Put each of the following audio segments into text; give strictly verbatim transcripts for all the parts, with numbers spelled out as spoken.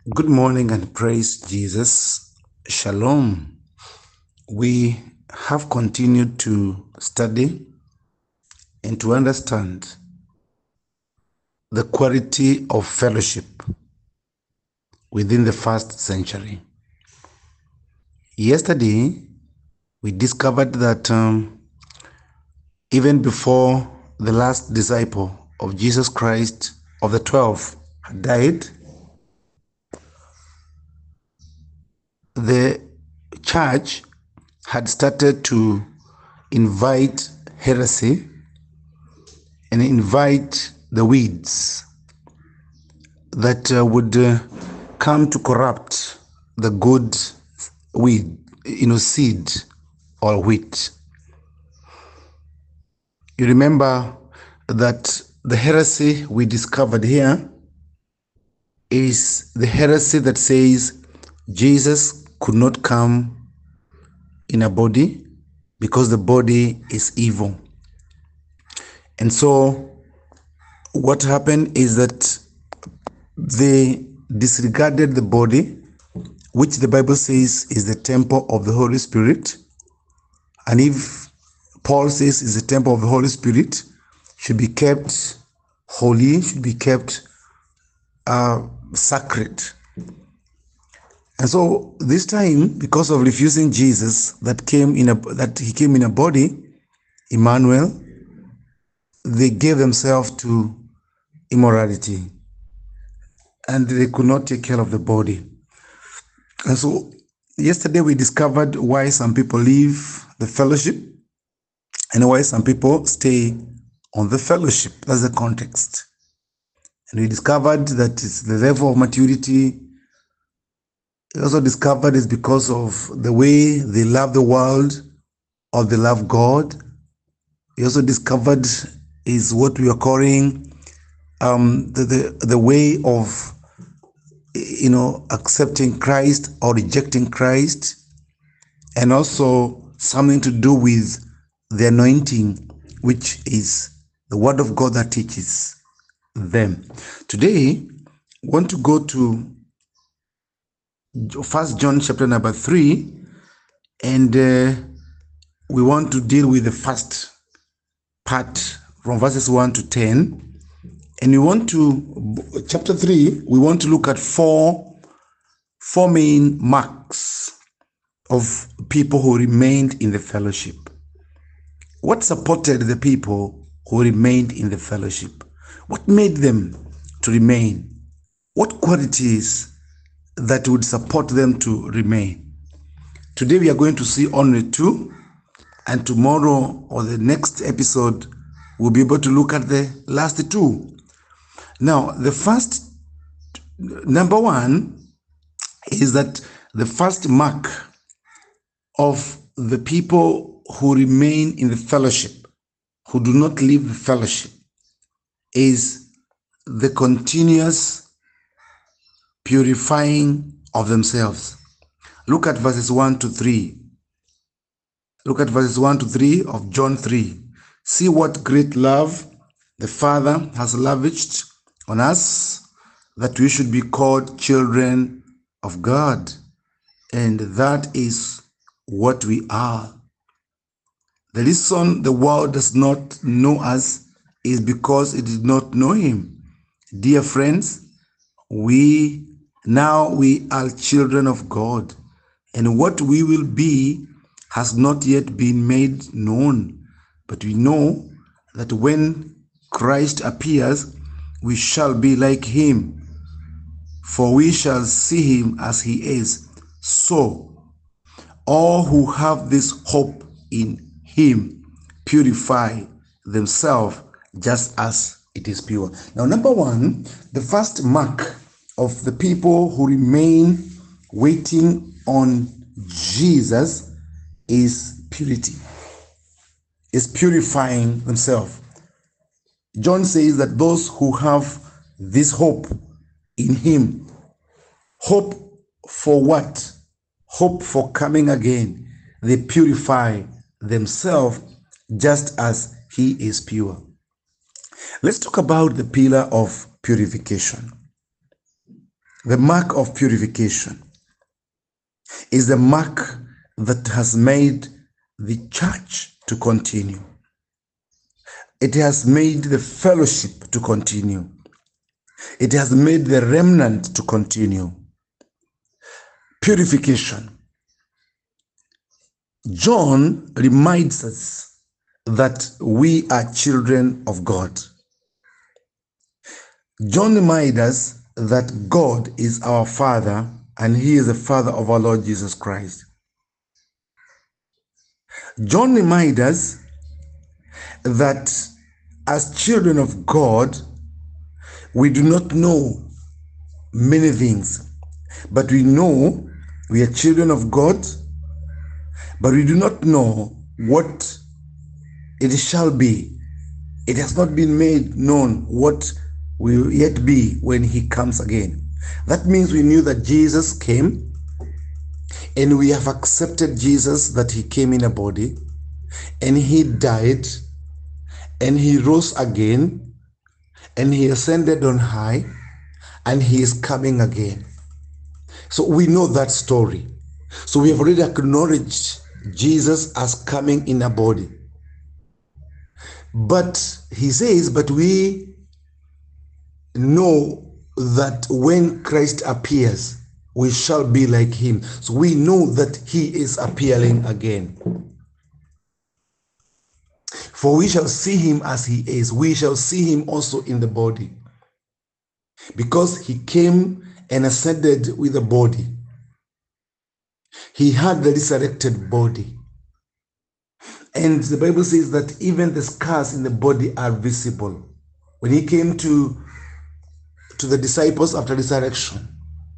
Good morning and praise Jesus. Shalom. We have continued to study and to understand the quality of fellowship within the first century. Yesterday, we discovered that um, even before the last disciple of Jesus Christ of the twelve had died, the church had started to invite heresy and invite the weeds that uh, would uh, come to corrupt the good weed, you know, seed or wheat. You remember that the heresy we discovered here is the heresy that says Jesus could not come in a body because the body is evil. And so what happened is that they disregarded the body, which the Bible says is the temple of the Holy Spirit. And if Paul says is the temple of the Holy Spirit, should be kept holy, should be kept uh, sacred. And so this time, because of refusing Jesus, that came in a that he came in a body, Emmanuel, they gave themselves to immorality, and they could not take care of the body. And so yesterday we discovered why some people leave the fellowship and why some people stay on the fellowship. That's the context. And we discovered that it's the level of maturity. We also discovered it's because of the way they love the world or they love God. We also discovered is what we are calling um, the, the, the way of you know, accepting Christ or rejecting Christ, and also something to do with the anointing, which is the word of God that teaches them. Today, I want to go to First John chapter number three, and uh, we want to deal with the first part from verses one to ten. And we want to, chapter three, we want to look at four, four main marks of people who remained in the fellowship. What supported the people who remained in the fellowship? What made them to remain? What qualities that would support them to remain? Today we are going to see only two, and tomorrow or the next episode we'll be able to look at the last two. Now, the first, number one, is that the first mark of the people who remain in the fellowship, who do not leave the fellowship, is the continuous purifying of themselves. Look at verses one to three. Look at verses one to three of John three. See what great love the Father has lavished on us, that we should be called children of God, and that is what we are. The reason the world does not know us is because it did not know him. Dear friends, we now we are children of God, and what we will be has not yet been made known. But we know that when Christ appears, we shall be like him, for we shall see him as he is. So, all who have this hope in him purify themselves just as it is pure. Now, number one, the first mark of the people who remain waiting on Jesus is purity, is purifying themselves. John says that those who have this hope in him, hope for what? Hope for coming again. They purify themselves just as he is pure. Let's talk about the pillar of purification. The mark of purification is the mark that has made the church to continue. It has made the fellowship to continue. It has made the remnant to continue. Purification. John reminds us that we are children of God. John reminds us that God is our Father and He is the Father of our Lord Jesus Christ. John reminds us that as children of God, we do not know many things, but we know we are children of God, but we do not know what it shall be. It has not been made known what will yet be when He comes again. That means we knew that Jesus came, and we have accepted Jesus, that He came in a body, and He died, and He rose again, and He ascended on high, and He is coming again. So we know that story. So we have already acknowledged Jesus as coming in a body. But He says, but we know that when Christ appears, we shall be like Him. So we know that He is appearing again. For we shall see Him as He is. We shall see Him also in the body. Because He came and ascended with a body. He had the resurrected body. And the Bible says that even the scars in the body are visible. When He came to, to the disciples after resurrection,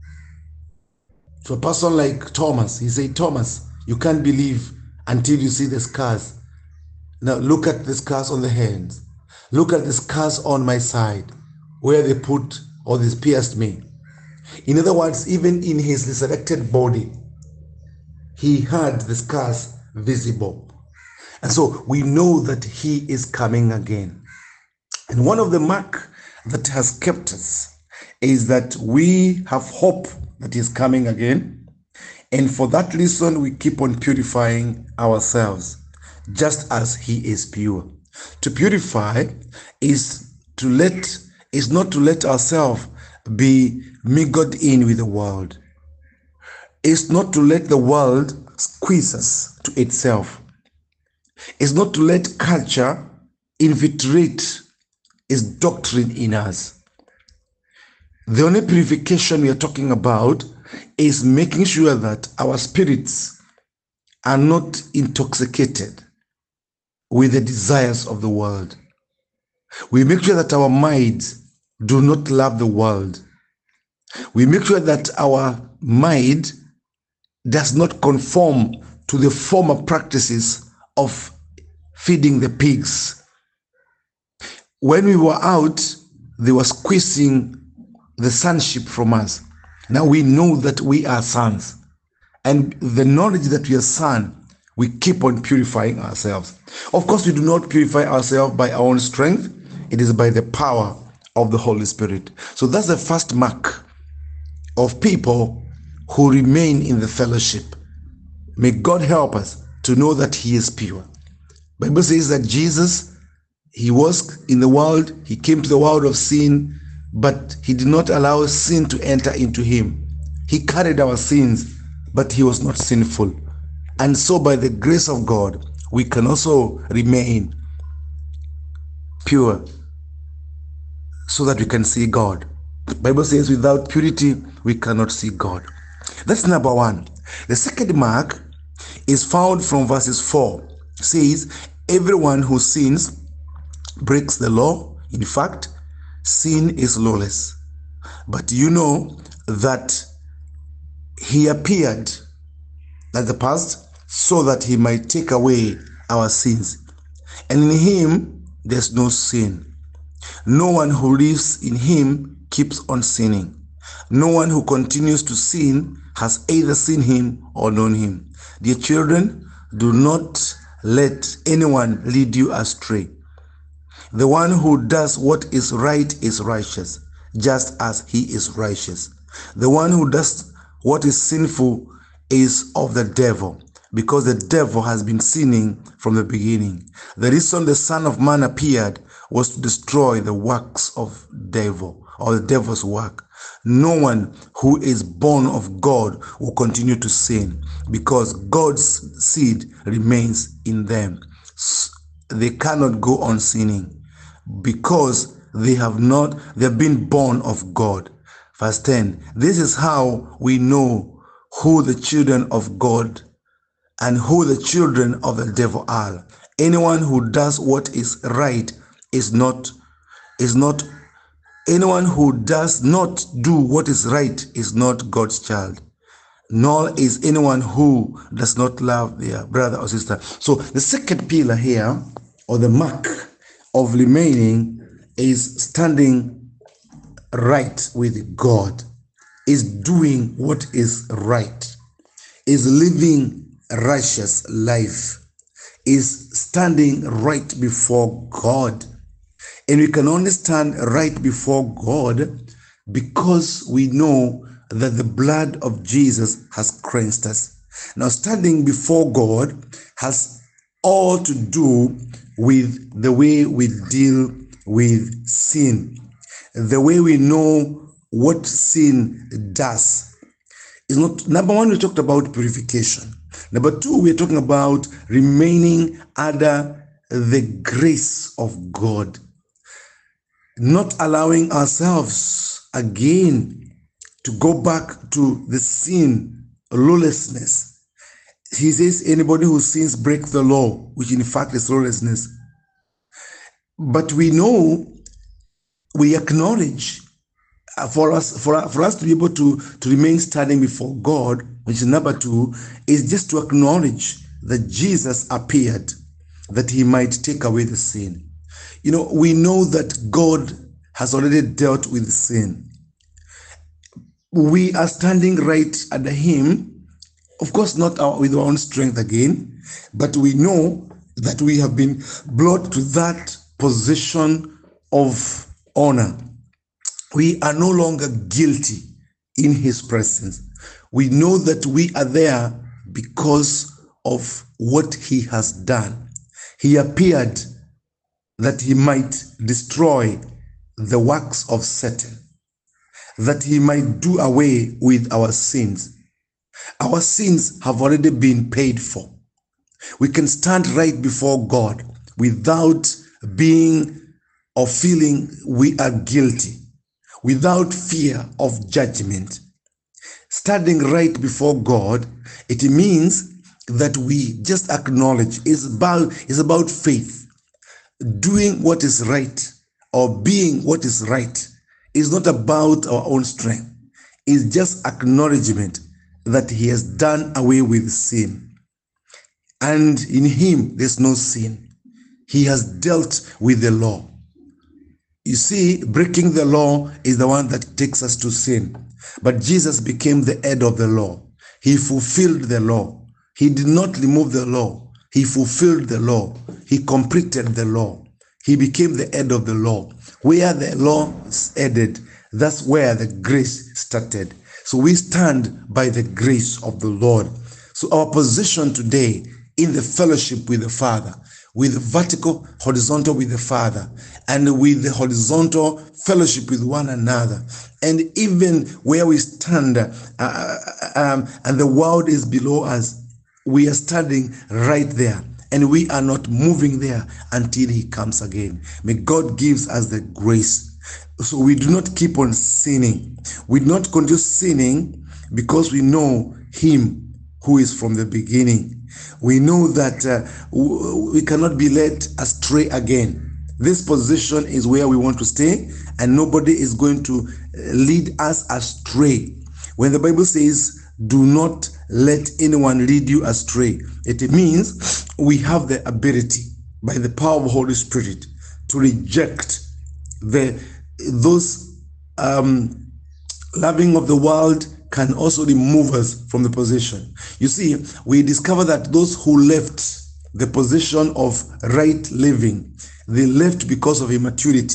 to a person like Thomas, He said, Thomas, you can't believe until you see the scars. Now look at the scars on the hands. Look at the scars on my side, where they put or they pierced me. In other words, even in His resurrected body, He had the scars visible. And so we know that He is coming again. And one of the mark that has kept us is that we have hope that He is coming again. And for that reason, we keep on purifying ourselves, just as He is pure. To purify is to let is not to let ourselves be mingled in with the world. It's not to let the world squeeze us to itself. It's not to let culture infiltrate its doctrine in us. The only purification we are talking about is making sure that our spirits are not intoxicated with the desires of the world. We make sure that our minds do not love the world. We make sure that our mind does not conform to the former practices of feeding the pigs. When we were out, they were squeezing the sonship from us. Now we know that we are sons. And the knowledge that we are sons, we keep on purifying ourselves. Of course, we do not purify ourselves by our own strength. It is by the power of the Holy Spirit. So that's the first mark of people who remain in the fellowship. May God help us to know that He is pure. The Bible says that Jesus, He was in the world, He came to the world of sin, but He did not allow sin to enter into Him. He carried our sins, but He was not sinful. And so by the grace of God, we can also remain pure so that we can see God. The Bible says without purity, we cannot see God. That's number one. The second mark is found from verses four. It says, everyone who sins breaks the law. In fact, sin is lawless. But you know that He appeared at the past so that He might take away our sins. And in Him, there's no sin. No one who lives in Him keeps on sinning. No one who continues to sin has either seen Him or known Him. Dear children, do not let anyone lead you astray. The one who does what is right is righteous, just as He is righteous. The one who does what is sinful is of the devil, because the devil has been sinning from the beginning. The reason the Son of Man appeared was to destroy the works of devil, or the devil's work. No one who is born of God will continue to sin, because God's seed remains in them. They cannot go on sinning because they have not, they have been born of God. Verse ten, this is how we know who the children of God and who the children of the devil are. Anyone who does what is right is not, is not, anyone who does not do what is right is not God's child, nor is anyone who does not love their brother or sister. So the second pillar here, or the mark of remaining, is standing right with God, is doing what is right, is living a righteous life, is standing right before God. And we can only stand right before God because we know that the blood of Jesus has cleansed us. Now, standing before God has all to do with the way we deal with sin, the way we know what sin does. Is not, number one, we talked about purification. Number two, we're talking about remaining under the grace of God, not allowing ourselves again to go back to the sin, lawlessness. He says, anybody who sins breaks the law, which in fact is lawlessness. But we know, we acknowledge, uh, for us for, for us to be able to, to remain standing before God, which is number two, is just to acknowledge that Jesus appeared, that he might take away the sin. You know, we know that God has already dealt with sin. We are standing right under him, of course not our, with our own strength again, but we know that we have been brought to that position of honor. We are no longer guilty in his presence. We know that we are there because of what he has done. He appeared that he might destroy the works of Satan, that he might do away with our sins. Our sins have already been paid for. We can stand right before God without being or feeling we are guilty, without fear of judgment. Standing right before God, it means that we just acknowledge it's about, it's about faith. Doing what is right or being what is right is not about our own strength. It's just acknowledgement that he has done away with sin. And in him, there's no sin. He has dealt with the law. You see, breaking the law is the one that takes us to sin. But Jesus became the head of the law. He fulfilled the law. He did not remove the law. He fulfilled the law. He completed the law. He became the head of the law. Where the law ended, that's where the grace started. So we stand by the grace of the Lord. So our position today in the fellowship with the Father, with the vertical, horizontal with the Father, and with the horizontal fellowship with one another, and even where we stand uh, um, and the world is below us, we are standing right there, and we are not moving there until he comes again. May God gives us the grace, so we do not keep on sinning. We do not continue sinning because we know him who is from the beginning. We know that uh, we cannot be led astray again. This position is where we want to stay, and nobody is going to lead us astray. When the Bible says, do not let anyone lead you astray, it means we have the ability, by the power of the Holy Spirit, to reject the those um, loving of the world can also remove us from the position. You see, we discover that those who left the position of right living, they left because of immaturity.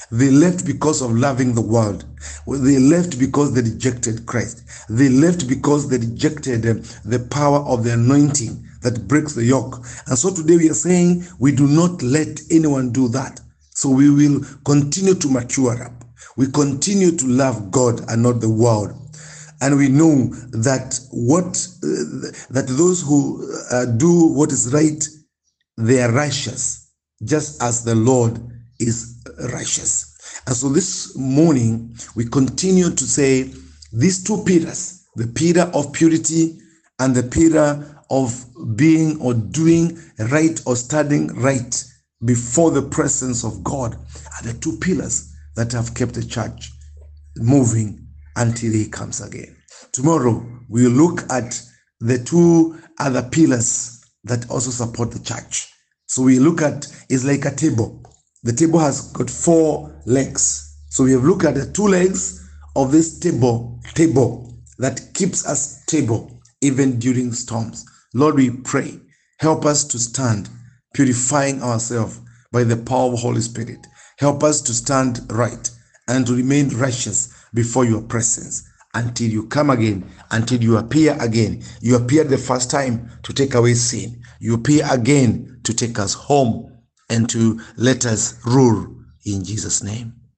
They left because of loving the world. They left because they rejected Christ. They left because they rejected um, the power of the anointing that breaks the yoke. And so today we are saying we do not let anyone do that. So we will continue to mature up. We continue to love God and not the world. And we know that what uh, that those who uh, do what is right, they are righteous, just as the Lord is righteous. And so this morning, we continue to say these two pillars, the pillar of purity and the pillar of being or doing right or studying right before the presence of God, are the two pillars that have kept the church moving until he comes again. Tomorrow, we'll look at the two other pillars that also support the church. So we look at, it's like a table. The table has got four legs. So we have looked at the two legs of this table, table that keeps us stable even during storms. Lord, we pray, help us to stand, purifying ourselves by the power of the Holy Spirit. Help us to stand right and to remain righteous before your presence until you come again, until you appear again. You appeared the first time to take away sin. You appear again to take us home and to let us rule in Jesus' name.